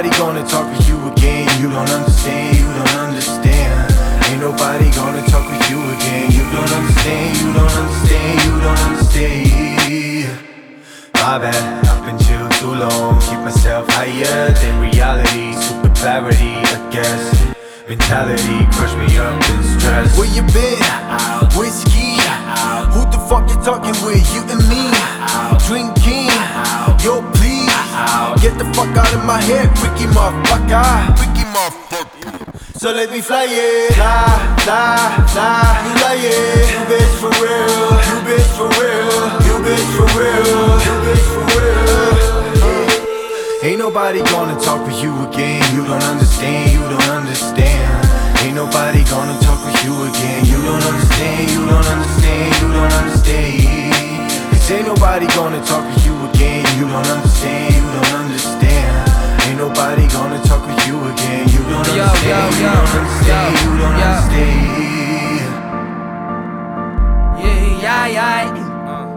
nobody gonna talk with you again. You don't understand, you don't understand. Ain't nobody gonna talk with you again. You don't understand, you don't understand, you don't understand. My bad, I've been chill too long. Keep myself higher than reality. Super clarity, I guess. Mentality, crush me up in stress. Where you been? Whiskey. Who the fuck you talking with? You and me. Drinking. Yo, please. Get the fuck out of my head, freaky motherfucker. Freaky motherfucker. So let me fly it. Fly, fly, fly. You like it. You bitch for real. You bitch for real. You bitch for real. You bitch for real. Ain't nobody gonna talk with you again. You don't understand, you don't understand. Ain't nobody gonna talk with you again. You don't understand, you don't understand, you don't understand. Cause ain't nobody gonna talk with you again. You don't understand, you don't understand. Ain't nobody gonna talk with you again. You don't understand, you don't understand, you don't understand. Yeah, yeah, yeah.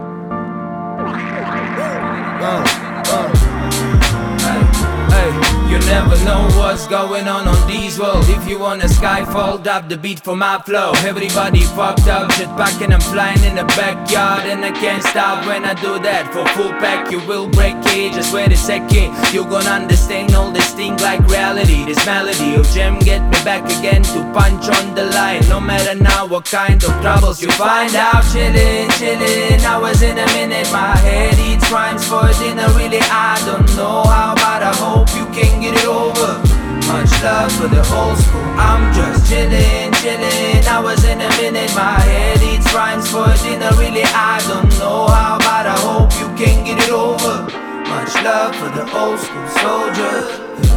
You never know what's going on these worlds. If you want a skyfall, dub the beat for my flow. Everybody fucked up, jet packing, I'm flying in the backyard. And I can't stop when I do that. For full pack, you will break it, just wait a second. You gonna understand all this thing like reality. This melody of gem get me back again to punch on the line. No matter now what kind of troubles you find out. Chillin', chillin', hours in a minute. My head eats rhymes for dinner, really I don't know how, but I hope you can get it over. Much love for the old school. I'm just chillin', chillin', hours in a minute. My head eats rhymes for dinner, really I don't know how, but I hope you can get it over. Much love for the old school soldiers.